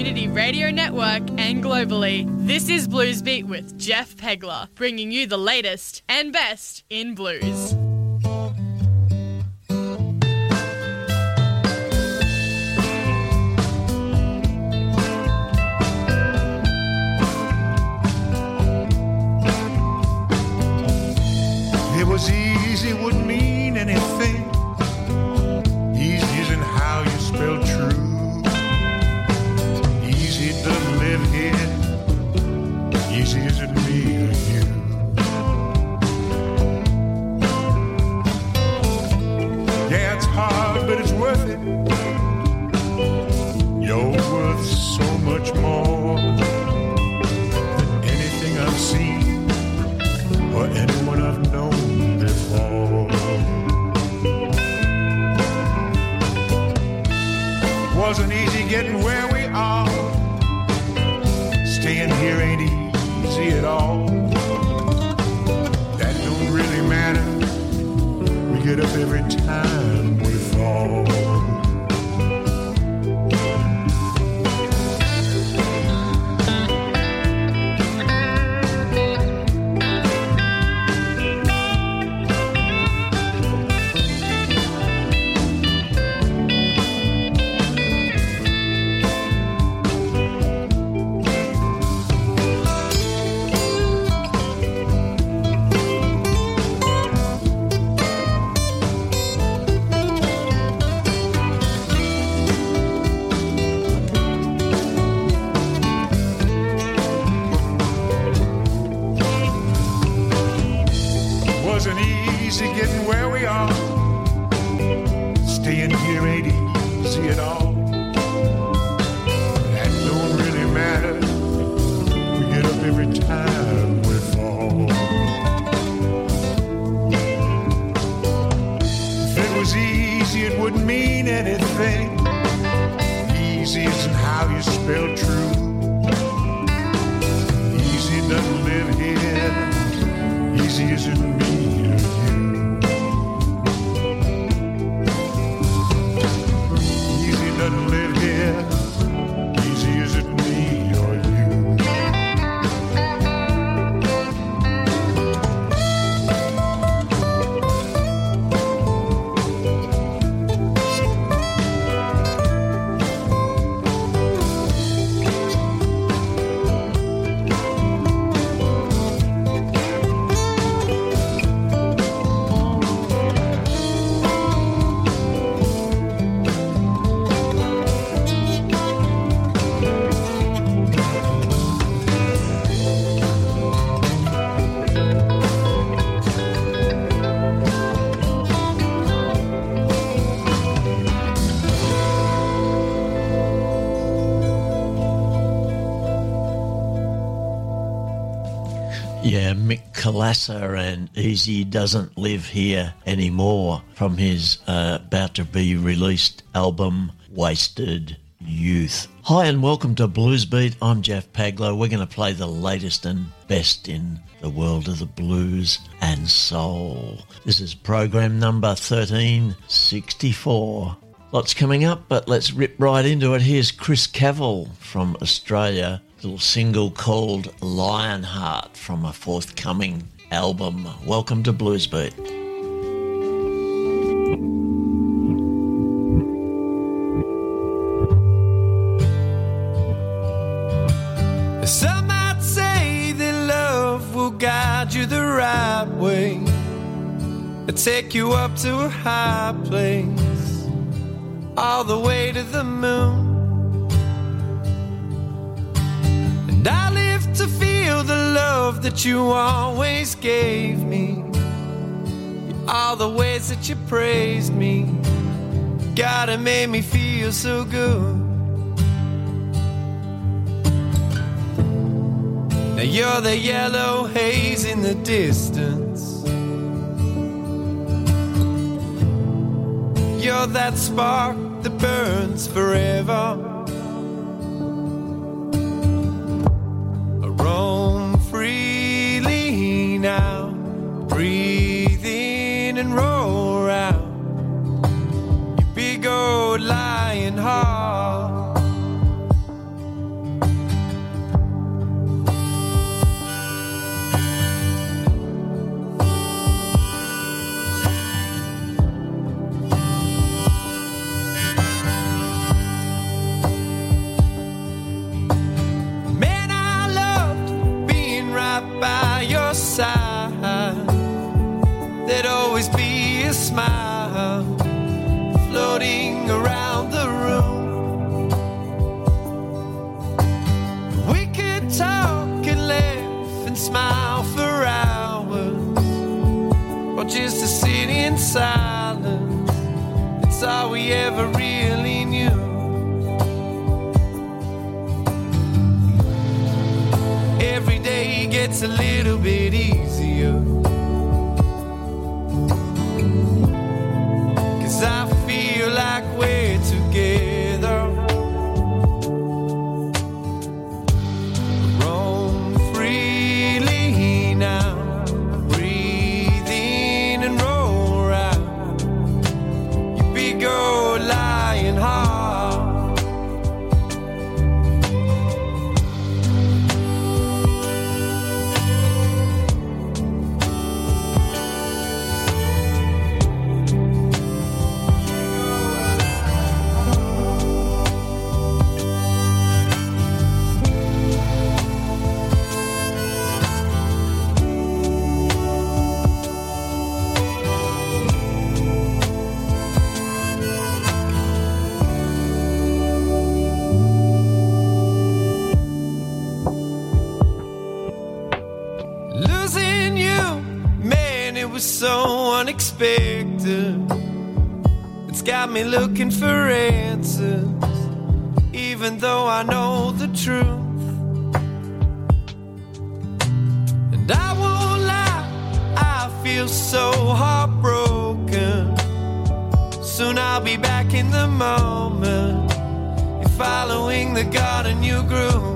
Community Radio Network and globally. This is Blues Beat with Jeff Pegler, bringing you the latest and best in blues. It was easy, wouldn't mean anything. Easy isn't how you spell true. Easy doesn't live here. Easy isn't me or you. Yeah, it's hard, but it's worth it. You're worth so much more than anything I've seen or anyone I've known before. Wasn't easy getting where we are. Staying here ain't easy at all. That don't really matter. We get up every time we fall. Wasn't easy getting where we are. Staying here ain't easy at all. That don't really matter. We get up every time we fall. If it was easy, it wouldn't mean anything. Easy isn't how you spell true. Easy doesn't live here. Easy isn't me or you. Easy doesn't live here. Easy isn't me or you. Yeah, Mick Colassa and Easy Doesn't Live Here Anymore from his about to be released album Wasted Youth. Hi and welcome to Blues Beat. I'm Jeff Paglow. We're going to play the latest and best in the world of the blues and soul. This is program number 1364. Lots coming up, but let's rip right into it. Here's Chris Cavell from Australia. Little single called Lionheart from a forthcoming album. Welcome to Blues Beat. Some might say that love will guide you the right way, take you up to a high place, all the way to the moon. And I live to feel the love that you always gave me, all the ways that you praised me. God, it made me feel so good. Now you're the yellow haze in the distance. You're that spark that burns forever. Roam freely now, breathe in and roar out. You big old lion heart. swing around the room. We could talk and laugh and smile for hours, or just to sit in silence. It's all we ever really knew. Every day gets a little bit easier, 'cause I feel like we're together. Roam freely now, breathe in and roll out. You big old lion heart. Losing you, man, it was so unexpected. It's got me looking for answers, even though I know the truth. And I won't lie, I feel so heartbroken. Soon I'll be back in the moment, following the garden you grew.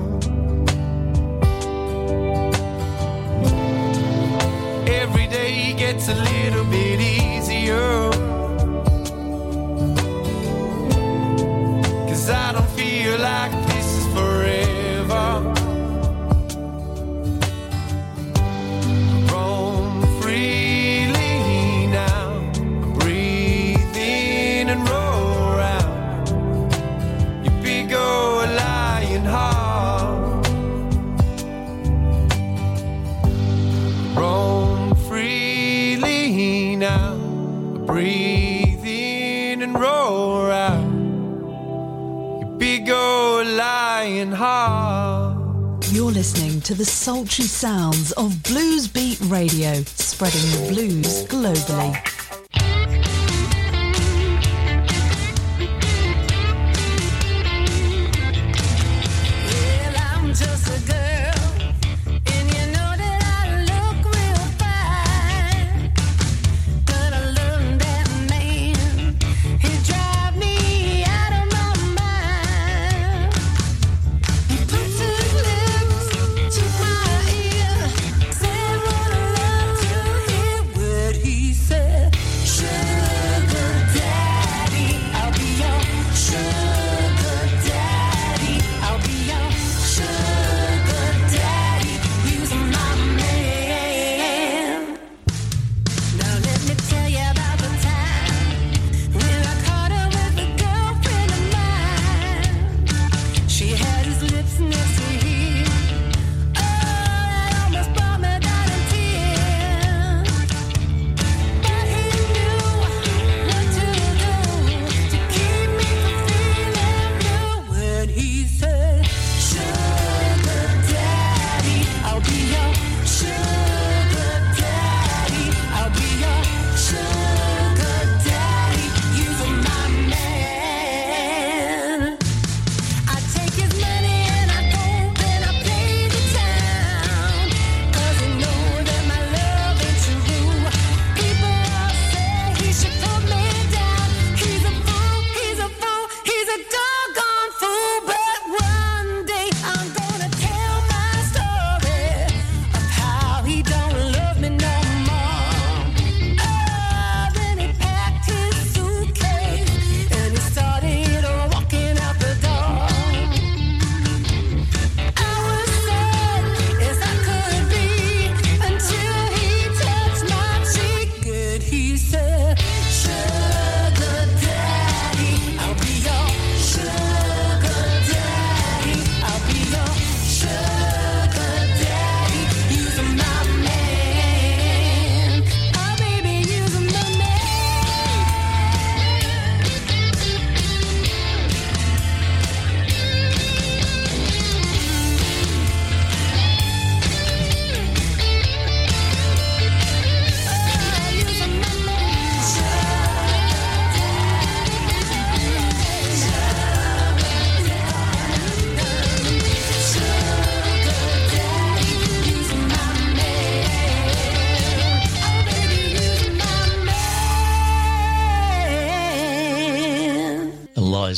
Every day gets a little bit easier, 'cause I don't feel like this is forever. Roam freely now, breathe in and roll out. You big old lion heart. Roam freely now, breathe in and roll out. You big old lion heart. You're listening to the sultry sounds of Blues Beat Radio, spreading the blues globally. Well, I'm just a girl, and you know that I look real fine. But I love that man, he drive me out of my mind. He puts his lips to my ear, said what I love to hear. What he said, sugar daddy, I'll be your sugar daddy. I'll be your sugar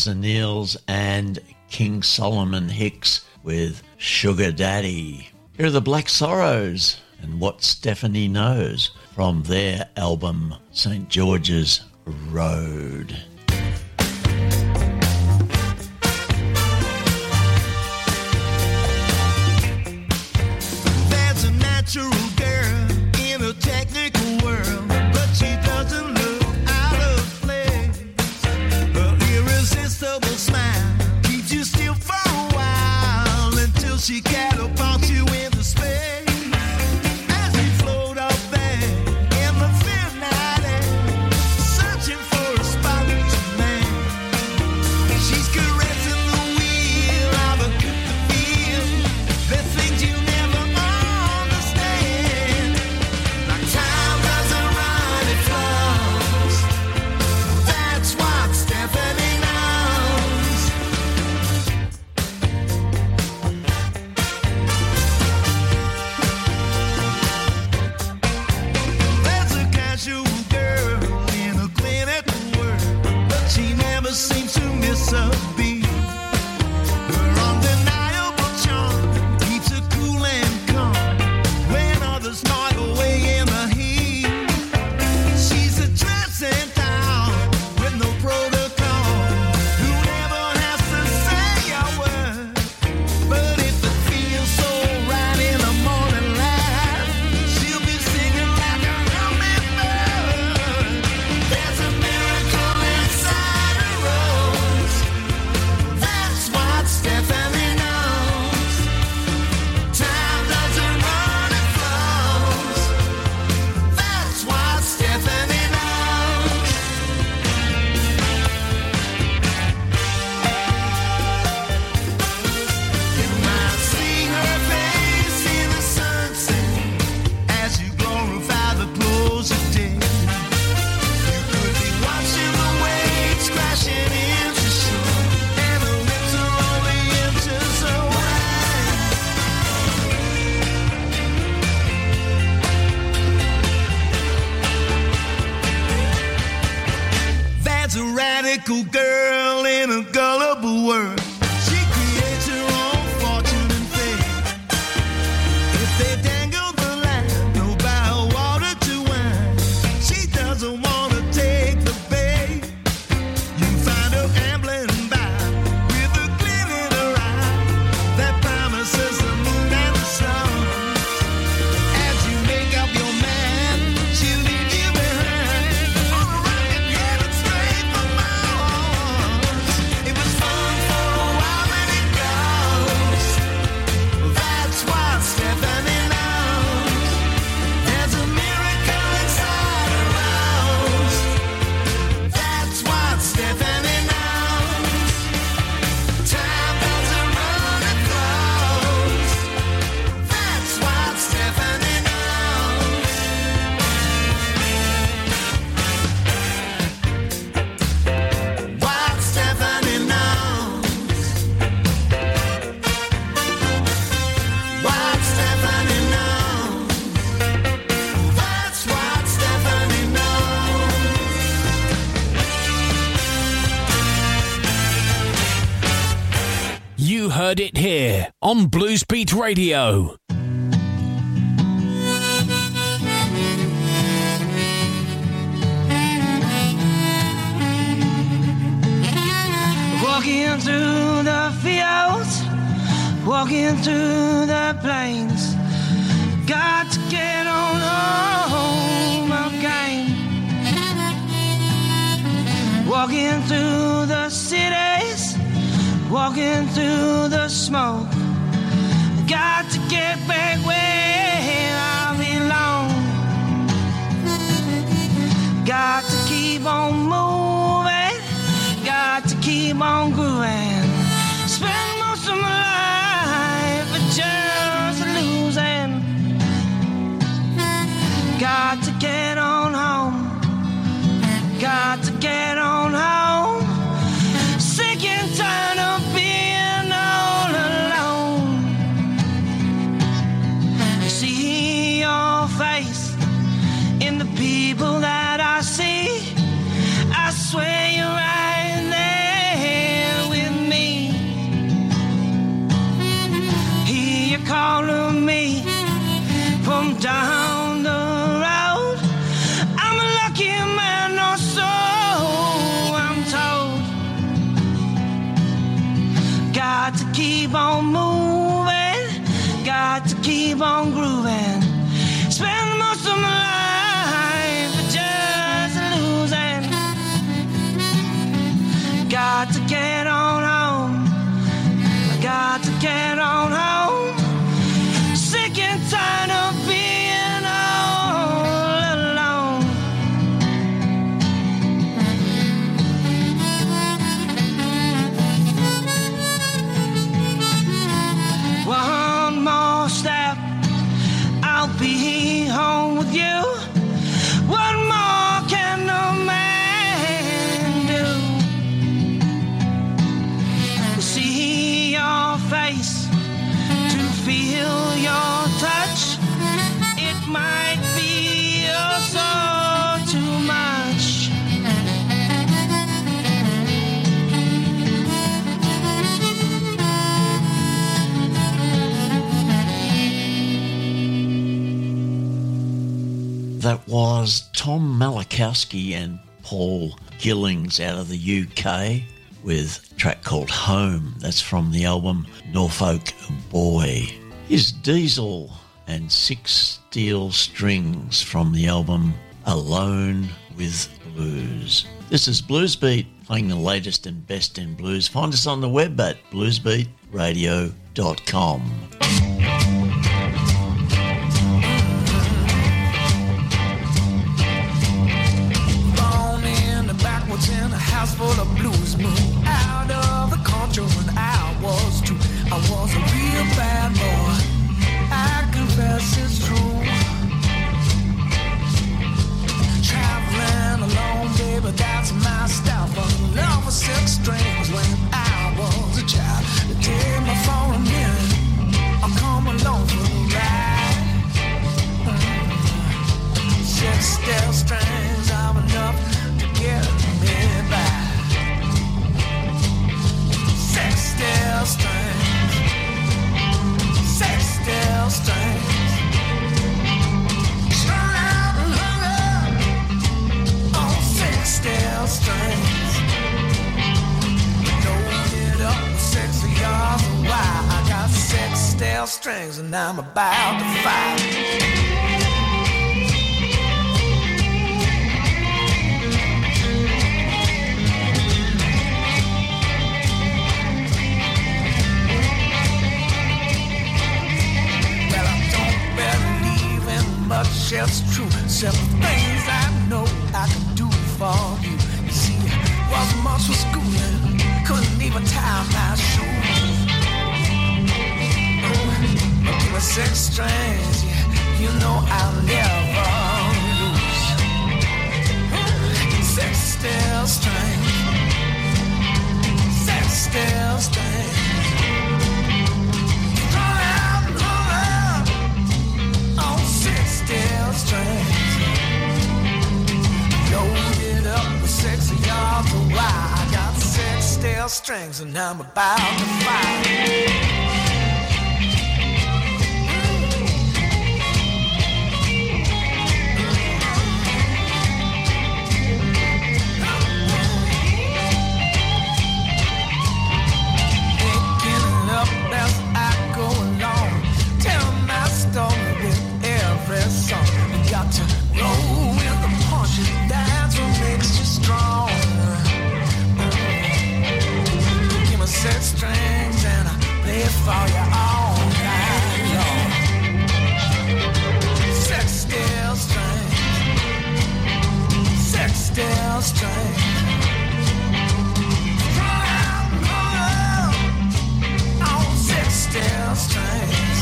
Liza Niels and King Solomon Hicks with Sugar Daddy. Here are the Black Sorrows and What Stephanie Knows from their album St. George's Road. There's a natural girl in a technical world, but she doesn't look out of place. Her irresistible smile keeps you still for a while until she catapults you into space. As you float up there in the thin night air, searching for a spot to land. She's caressing the wheel of a good feel. There's things you never understand. Like time doesn't run, it flows. That's what Stephanie knows. There's a casual girl in a clinical world, but she never seems to miss a beat. Her undeniable charm keeps her cool and calm when others start away in the heat. She's a transcendent with no protocol, who never has to say a word. But if it feels so right in the morning light, she'll be singing like a hummingbird. There's a miracle inside her rose. That's what Stephanie knows. Time doesn't run, it flows. That's what Stephanie knows. You might see her face in the sunset as you glorify the close of day. You could be watching the waves crashing into shore, and her lips are only inches away. That's a radical girl in a gullible world. She creates her own fortune and fate. If they dangle the line, no bow water to wine, she doesn't want to take the bait. You find her gambling by with a glint in her eye that promises the moon and the stars. As you make up your mind, she'll leave you behind on a rocket headed straight for Mars. It was fun for a while, then it goes. That's what Stephanie knows. There's a miracle inside her rose. That's what Stephanie knows. Time doesn't run, it flows. That's what Stephanie knows. What Stephanie knows. What Stephanie knows. That's what Stephanie knows. You heard it here on Blues Beat Radio. Walking through the fields, walking through the plains, got to get on home again. Walking through the cities, walking through the smoke, got to get back where I belong. Got to keep on moving, got to keep on grooving. Spend most of my life just losing. Got to get on home, got to get on home. Sick and tired of being all alone. See your face in the people that I see. I swear you're right there down the road. I'm a lucky man, or so I'm told. Got to keep on moving, got to keep on grooving. Spend most of my life just losing. Got to get on home, got to get on home. Sick and tired of being all alone. One more step, I'll be home with you. What more can a man do? To see your face, to feel your touch, it might be so too much. That was Tom Malachowski and Paul Gillings out of the UK with a track called Home. That's from the album Norfolk Boy. Here's Diesel and Six Steel Strings from the album Alone with Blues. This is Bluesbeat, playing the latest and best in blues. Find us on the web at bluesbeatradio.com. Born in the backwoods in a house full of blues. Moved out of the country when I was 2. I was a real bad boy, I confess it's true. Traveling alone, baby, that's my style. But love with 6 strings when I was a child. Take me for a minute, I'll come along for the ride. 6 steel strings, I'm enough to get me by. 6 steel strings, 6 steel strings. Strung out and hung up on 6 steel strings. Load it up with 6 yards wide. I got 6 steel strings and I'm about to fight. Much else true, several things I know I can do for you. You see, wasn't much for schooling, couldn't even tie my shoes. But give me 6 strings, yeah, you know I'll never lose. 6 steel strings, 6 steel strings. Steel strings, loaded up with 6 yards wide. I got 6 steel strings and I'm about to fight. Picking up as I go along, tell my story with every song. You got to roll with the punches, that's what makes you strong. Give me 6 strings and I play it for you all night long. 6 steel strings, 6 steel strings. Run out and run out on 6 steel strings.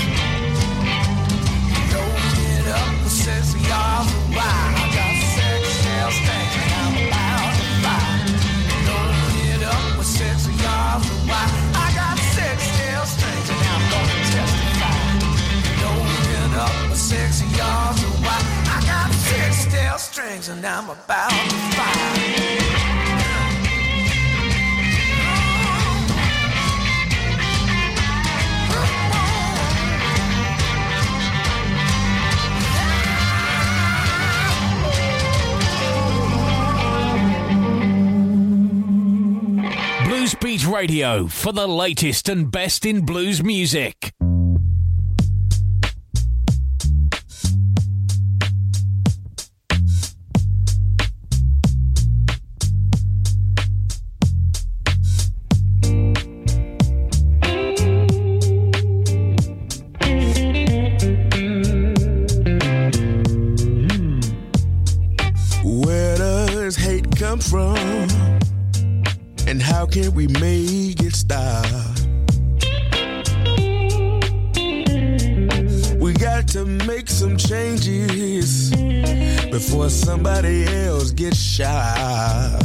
Up with 6 yards wide. I got 6 steel strings and I'm about to fight. Loaded up with 6 yards wide. I got 6 steel strings and I'm gonna testify. Loaded up with 6 yards wide. I got 6 steel strings and I'm about to fight. Radio for the latest and best in blues music. Where does hate come from? And how can we make it stop? We got to make some changes before somebody else gets shot.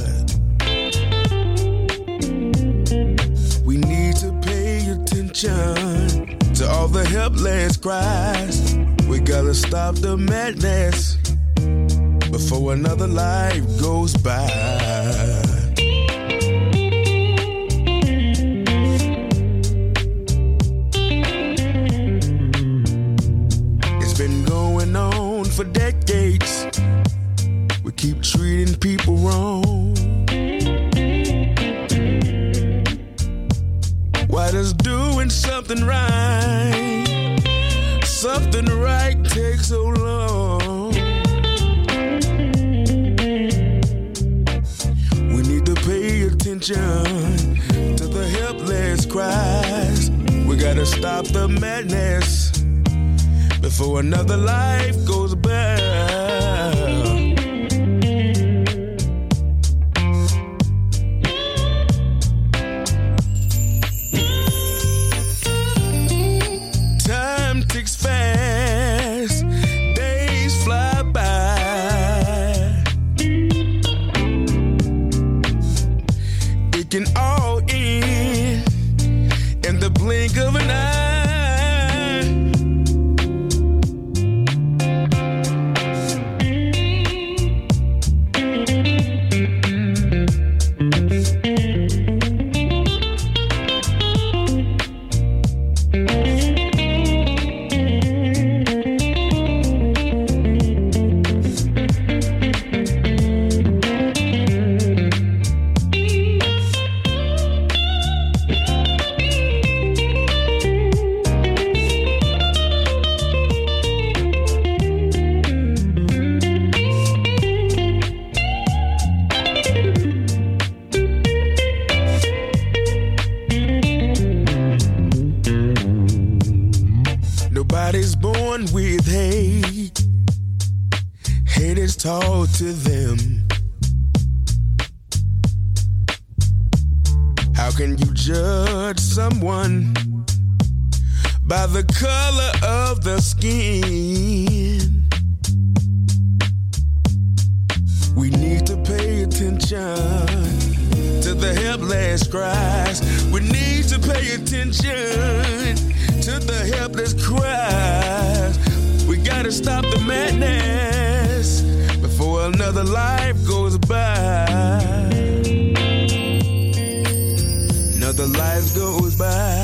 We need to pay attention to all the helpless cries. We gotta stop the madness before another life goes by. For decades, we keep treating people wrong. Why does doing something right take so long? We need to pay attention to the helpless cries. We gotta stop the madness before another life goes by. Time ticks fast, days fly by. It can all end in the blink of an eye. Nobody's born with hate. Hate is taught to them. How can you judge someone by the color of the skin? We need to pay attention to the helpless cries. We need to pay attention to the helpless cries. We gotta stop the madness before another life goes by. Another life goes by.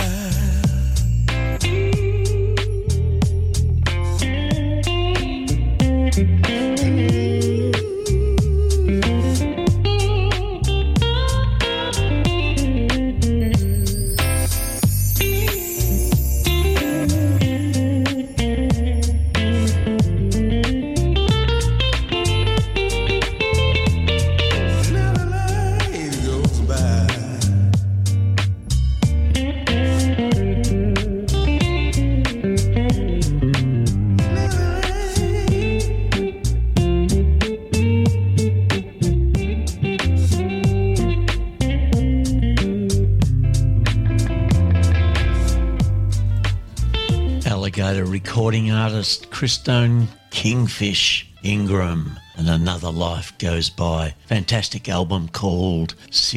Recording artist Christone Kingfish Ingram, and Another Life Goes By. Fantastic album called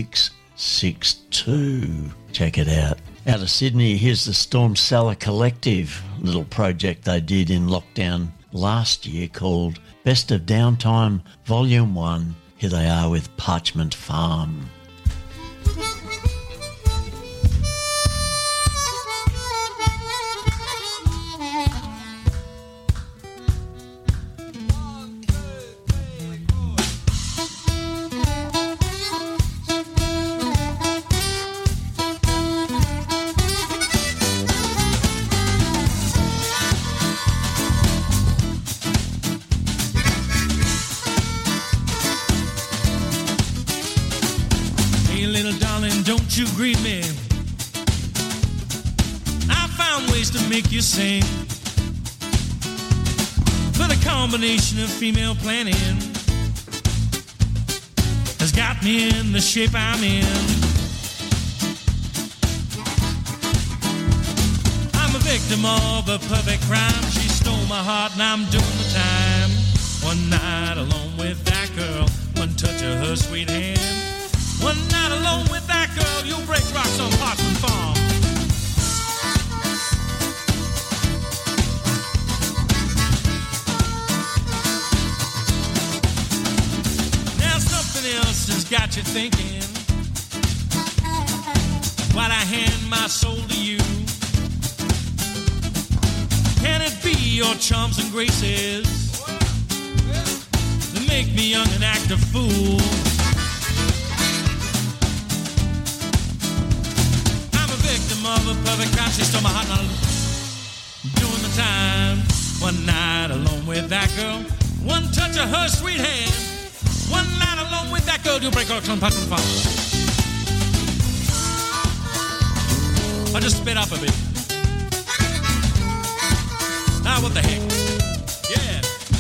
662. Check it out. Out of Sydney, here's the Storm Cellar Collective, little project they did in lockdown last year called Best of Downtime Volume 1. Here they are with Parchment Farm. don't you grieve me. I found ways to make you sing. But a combination of female planning has got me in the shape I'm in. I'm a victim of a perfect crime. She stole my heart and I'm doing the time. One night alone with that girl, one touch of her sweet hand. One night alone with that girl, you'll break rocks on Parkland Farm. Now something else has got you thinking while I hand my soul to you. Can it be your charms and graces that make me young and act a fool? Of a perfect crime, she stole my heart and I'm doing the time. One night alone with that girl, one touch of her sweet hand. One night alone with that girl, you'll break her on Parkland Farm. I just spit up a bit. Ah, what the heck? Yeah.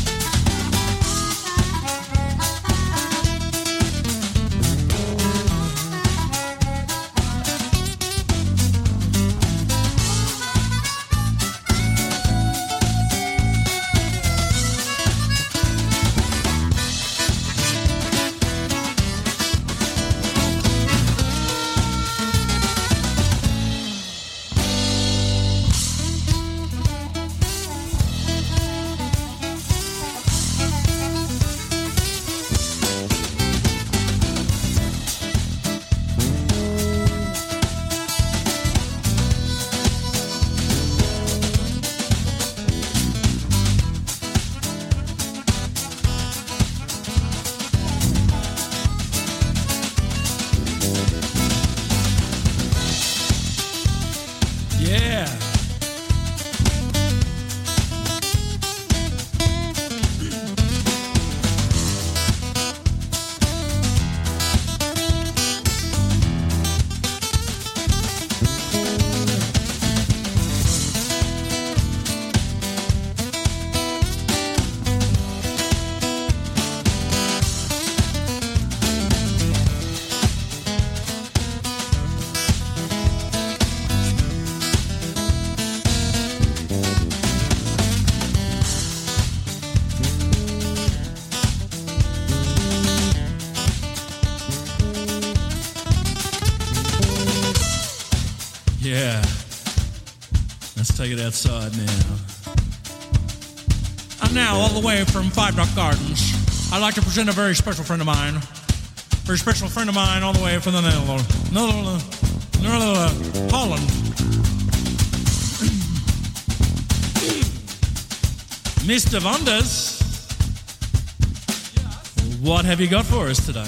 Yeah. Let's take it outside now. And now, all the way from Five Dock Gardens, I'd like to present a very special friend of mine. Very special friend of mine all the way from the Netherlands, Holland. Mr. Wonders, what have you got for us today?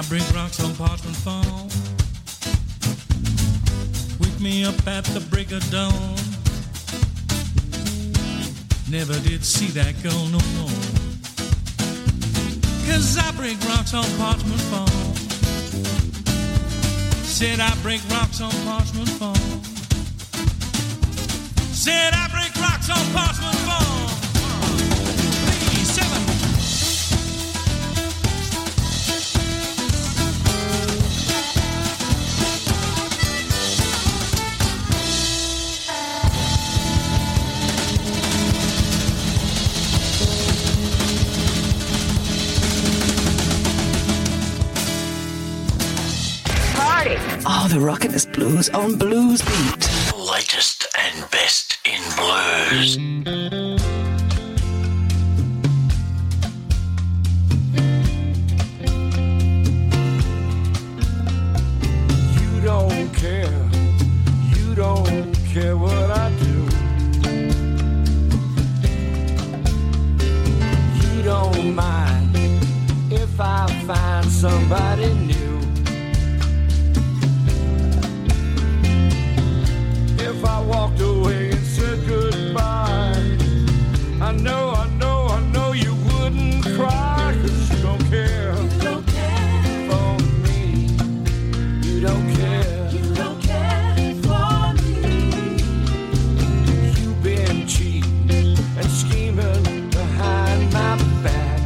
I break rocks on parchment foam. Wake me up at the break of dawn. Never did see that girl no more. 'Cause I break rocks on parchment foam. Said I break rocks on parchment foam. Said I break rocks on parchment foam. 3, 7. Oh, the rockin'est blues on Blues Beat. Latest and best in blues. You don't care what I do. You don't mind if I find somebody new. If I walked away and said goodbye, I know you wouldn't cry, 'cause you don't care. You don't care for me. You don't care. You don't care for me. You've been cheating and scheming behind my back.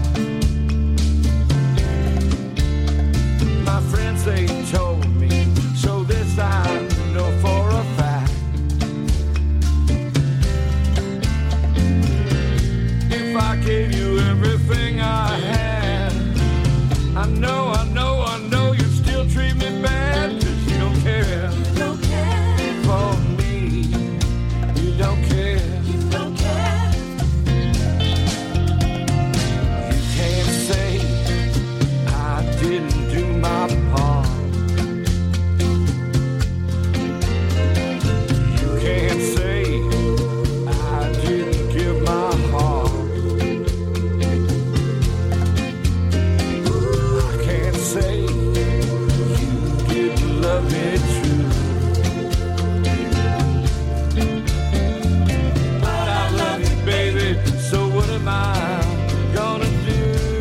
My friends, they told me, so this I know for a fact. If I gave you everything I had, I know you'd still treat me bad, 'cause you don't care. You don't care for me. You don't care. You don't care. You can't say I didn't do my part. You can't say I didn't give my heart. Say you didn't love me true, but I love you, baby, so what am I gonna do?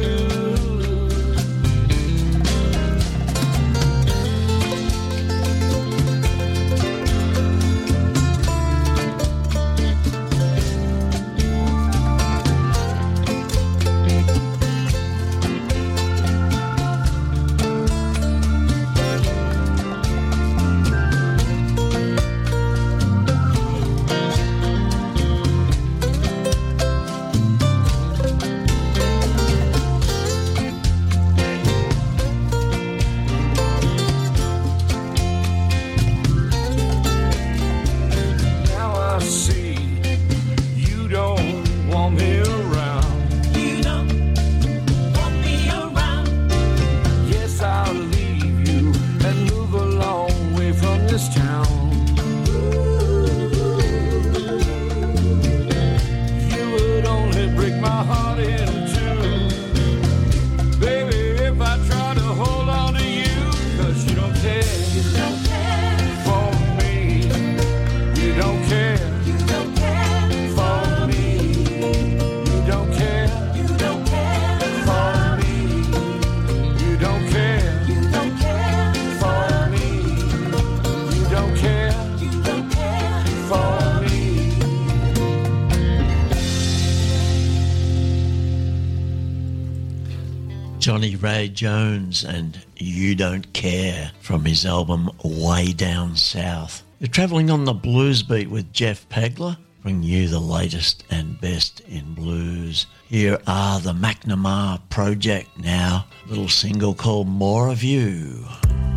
Johnny Ray Jones and You Don't Care from his album Way Down South. You're travelling on the Blues Beat with Jeff Pegler, bringing you the latest and best in blues. Here are the McNamara Project now, a little single called More of You.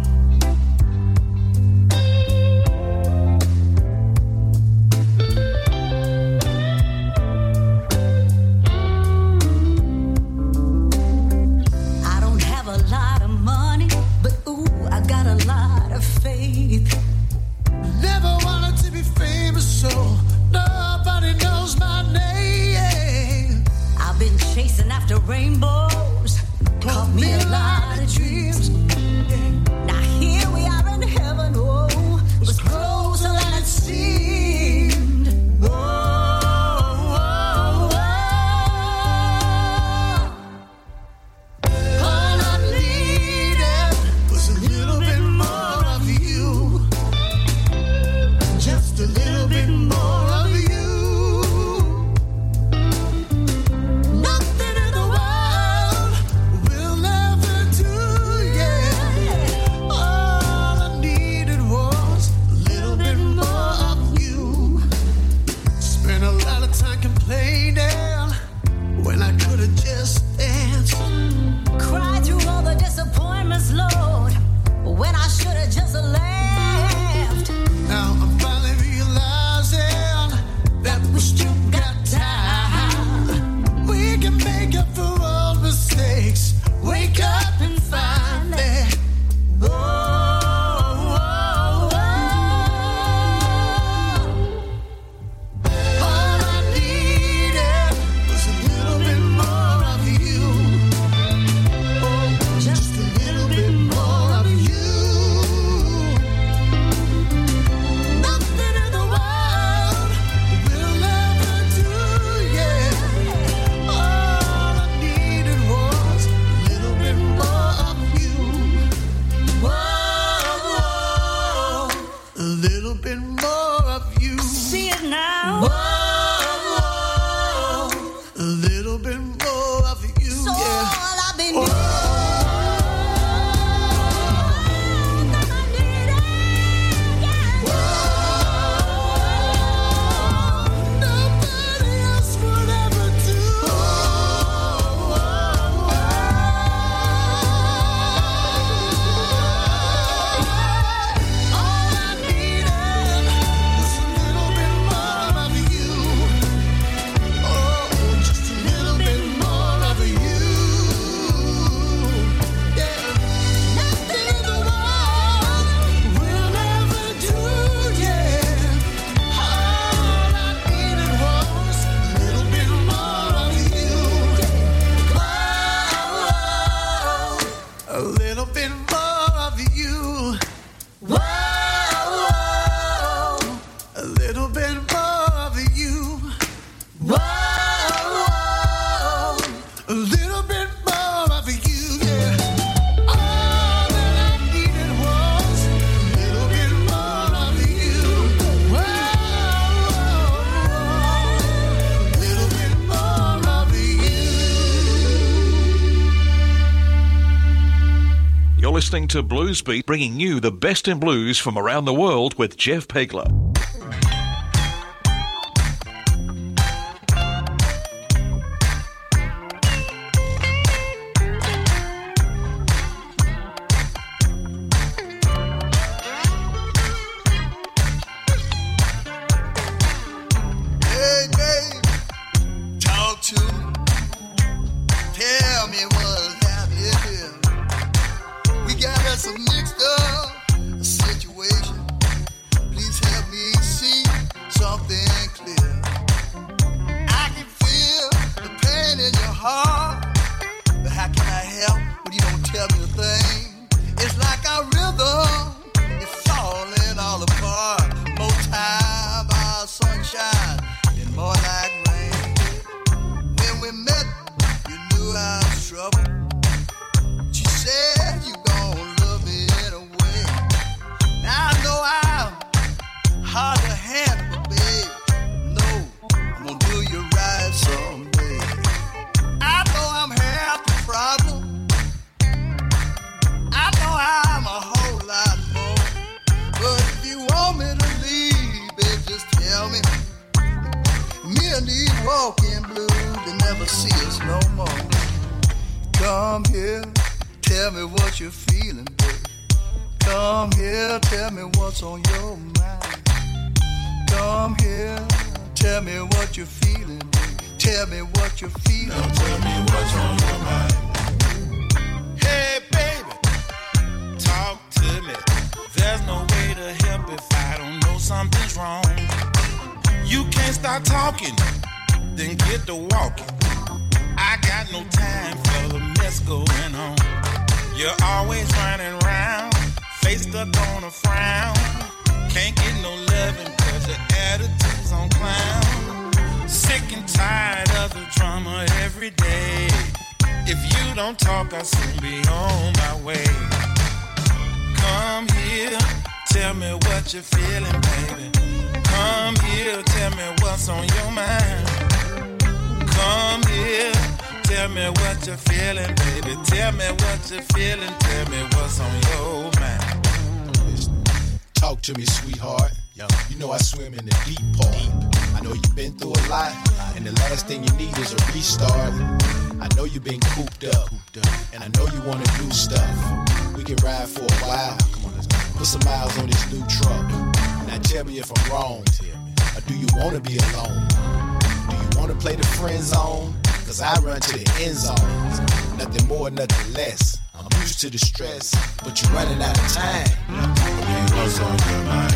Never wanted to be famous, so nobody knows my name. I've been chasing after rainbows, Caught me a lot of dreams. little bit more of you. Whoa, a little bit more of you. Whoa, a little bit more of you, yeah. All that I needed was a little bit more of you. Whoa, a little bit more of you. You're listening to Blues Beat, bringing you the best in blues from around the world with Jeff Pegler. Hey, babe, talk to me. Tell me what's happening here. We got us a mixed up situation. Please help me see something clear. I can feel the pain in your heart, but how can I help when you don't tell me a thing? It's like our rhythm is falling all apart. More time, our sunshine, and more like rain. When we met, you knew I was trouble. She said you gon' love me anyway. Now I know I'm hard to handle, babe. No, I'm gonna do you right someday. I know I'm half the problem. I know I'm a whole lot more. But if you want me to leave, babe, just tell me. Me and these walking blues, they never see us no more. Come here, tell me what you're feeling, babe. Come here, tell me what's on your mind. Come here, tell me what you're feeling, babe. Tell me what you're feeling. Now tell me what's on your mind. Hey, baby, talk to me. There's no way to help if I don't know something's wrong. You can't start talking, then get to walking. I got no time for the mess going on. You're always running around, face stuck on a frown. Can't get no loving cause your attitude's on clown. Sick and tired of the drama every day. If you don't talk, I'll soon be on my way. Come here, tell me what you're feeling, baby. Come here, tell me what's on your mind. Come here, tell me what you're feeling, baby. Tell me what you're feeling, tell me what's on your mind. Talk to me, sweetheart. You know I swim in the deep part. I know you've been through a lot, and the last thing you need is a restart. I know you've been cooped up, and I know you want to do stuff. We can ride for a while. Come on, let's go. Put some miles on this new truck. Now tell me if I'm wrong. Or do you want to be alone? Do you want to play the friend zone? Cause I run to the end zone. Nothing more, nothing less. I'm used to the stress, but you're running out of time. What's on your mind?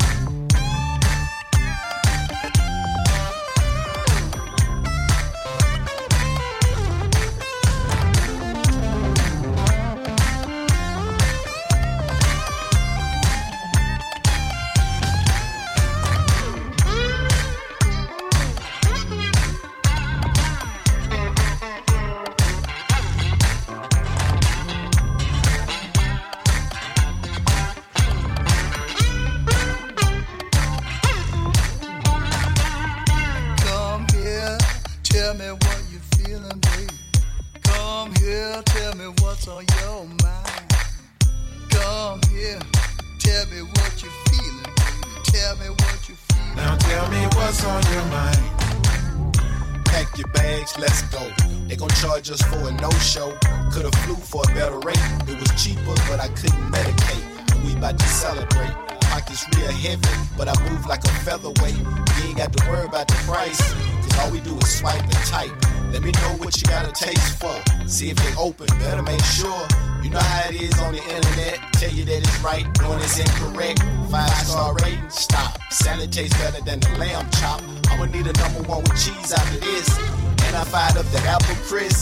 Tell me what you're feeling, baby. Come here, tell me what's on your mind. Come here, tell me what you're feeling, baby. Tell me what you're feeling. Now tell me what's on your mind. Pack your bags, let's go. They gon' charge us for a no-show. Could've flew for a better rate. It was cheaper, but I couldn't medicate. And we about to celebrate. Pockets real heavy, but I move like a featherweight. You ain't got to worry about the price, cause all we do is swipe and type. Let me know what you got a taste for. See if they open, better make sure. You know how it is on the internet. Tell you that it's right, knowing it's incorrect. 5-star rating, stop. Salad tastes better than the lamb chop. I'ma need a number one with cheese after this. And I fired up that apple crisp.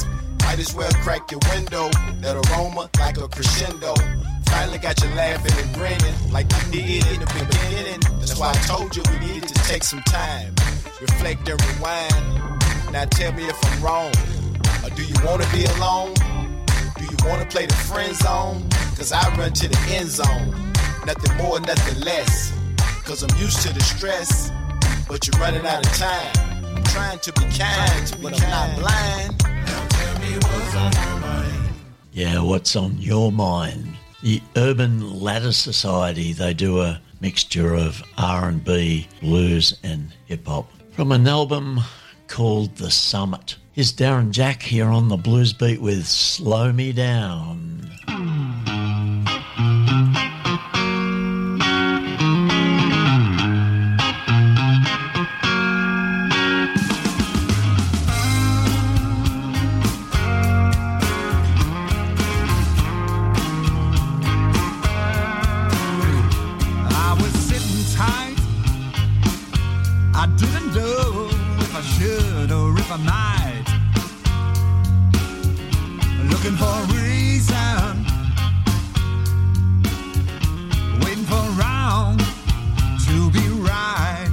Might as well crack your window. That aroma like a crescendo. Finally got you laughing and grinning like you did in the beginning. That's why I told you we needed to take some time, reflect and rewind. Now tell me if I'm wrong, or do you wanna be alone? Do you wanna play the friend zone? Cause I run to the end zone, nothing more, nothing less. Cause I'm used to the stress, but you're running out of time. I'm trying to be kind, but I'm not blind. Now tell me what's on your mind. Yeah, what's on your mind? The Urban Ladder Society, they do a mixture of R&B, blues and hip-hop from an album called The Summit. Here's Darren Jack here on the Blues Beat with Slow Me Down. Looking for a reason, waiting for wrong to be right.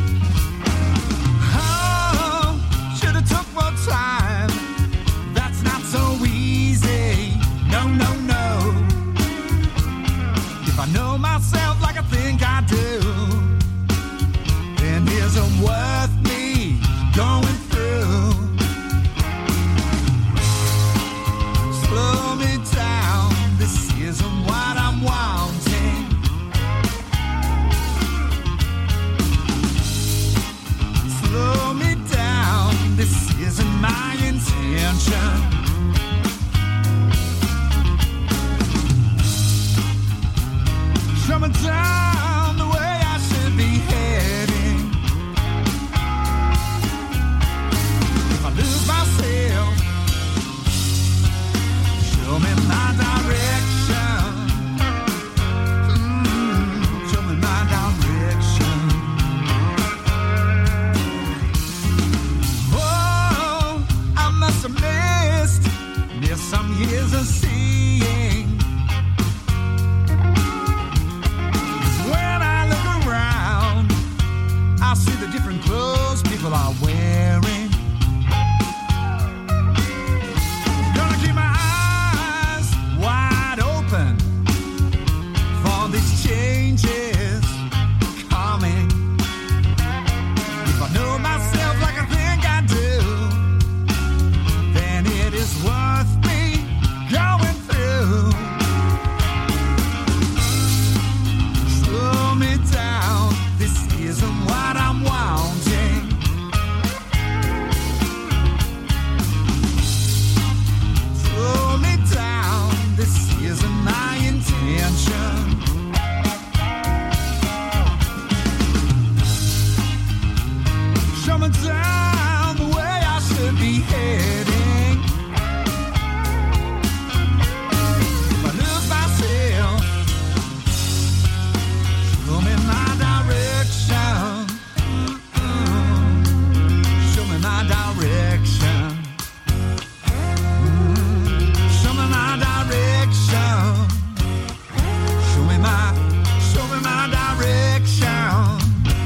Oh, should've took more time. That's not so easy. No, no, no. If I know myself like I think I do, then it isn't worth me going through. Slow me down, this isn't what I'm wanting. Slow me down, this isn't my intention. Slow me down the way I should be heading. If I lose myself, show me my direction. Show me my direction. Oh, I must have missed some years of seeing. When I look around, I see the different clothes people are wearing. Gonna keep my eyes wide open for these changes coming. If I know myself like I think I do, then it is worth me going through. Slow me down, this isn't what I'm wanting. Slow me down, this isn't my intention. Show me down the way I should be heading. If I lose myself, show me my direction. Show me my direction. Show me my direction. Show me my direction.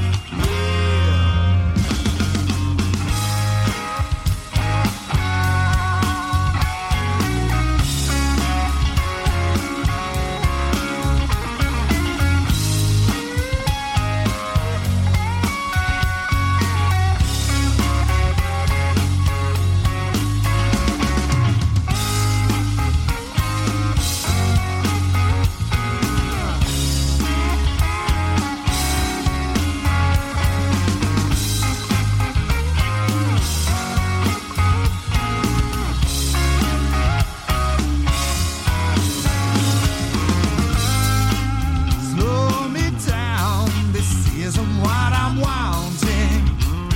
Slow me down, this isn't what I'm wanting.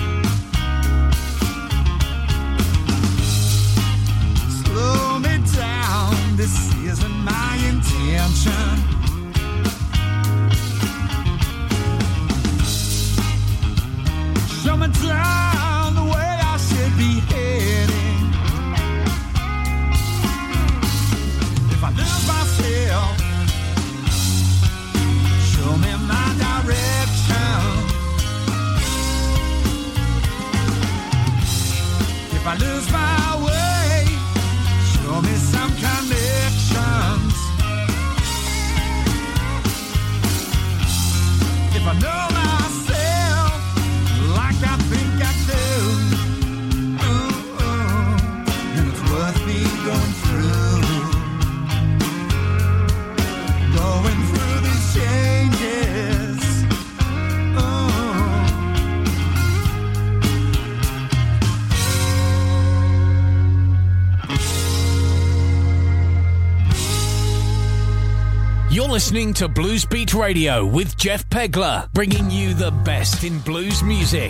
Slow me down, this isn't my intention. Show me down the way I should be heading. You're listening to Blues Beat Radio with Jeff Pegler, bringing you the best in blues music.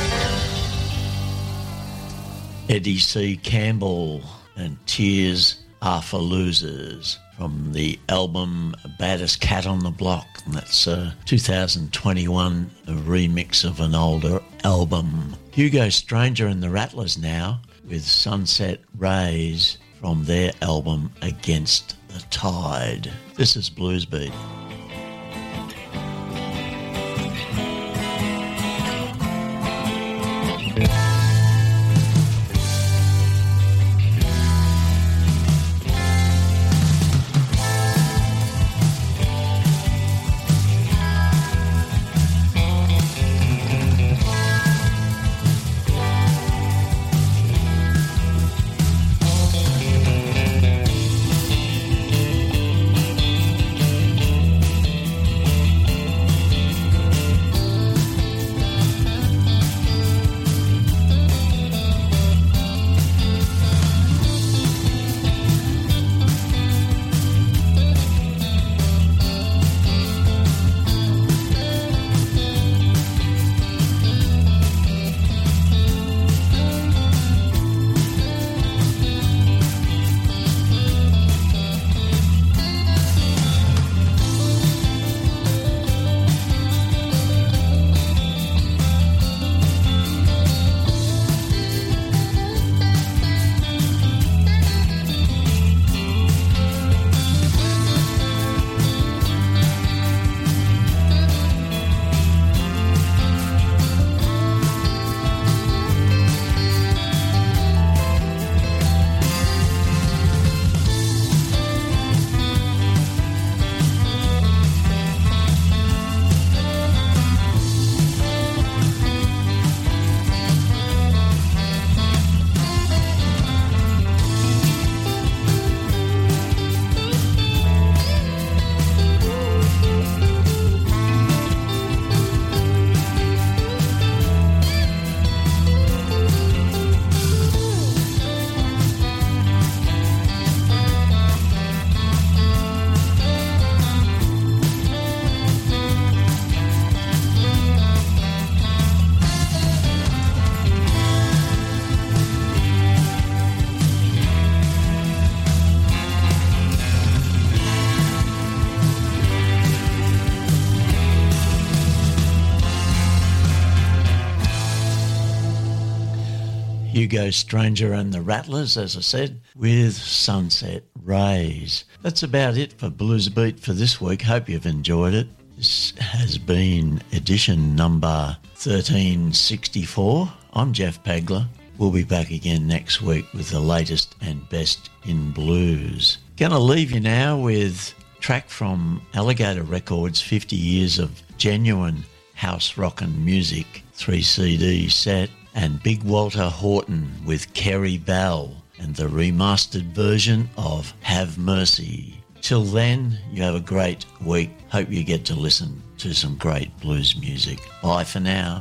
Eddie C. Campbell and Tears are for losers from the album Baddest Cat on the Block. And that's a 2021 remix of an older album. Hugo Stranger and the Rattlers now with Sunset Rays from their album Against the Tide. This is Blues Beat. Hugo Stranger and the Rattlers, as I said, with Sunset Rays. That's about it for Blues Beat for this week. Hope you've enjoyed it. This has been edition number 1364. I'm Jeff Pegler. We'll be back again next week with the latest and best in blues. Gonna leave you now with a track from Alligator Records, 50 years of genuine house rockin' music, 3 CD set, and Big Walter Horton with Kerry Bell and the remastered version of Have Mercy. Till then, you have a great week. Hope you get to listen to some great blues music. Bye for now.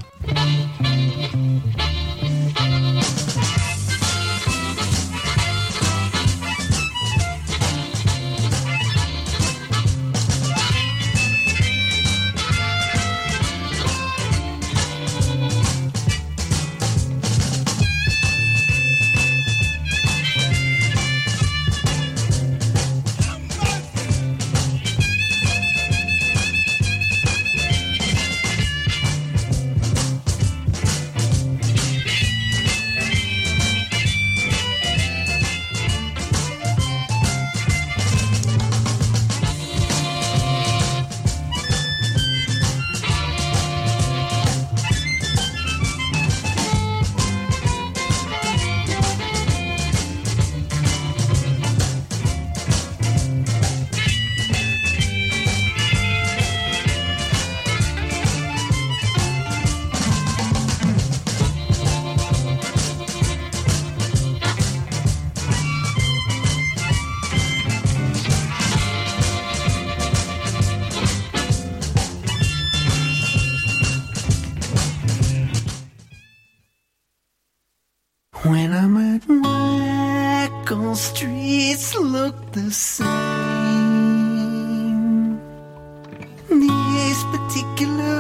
When I'm at work, all streets look the same. This particular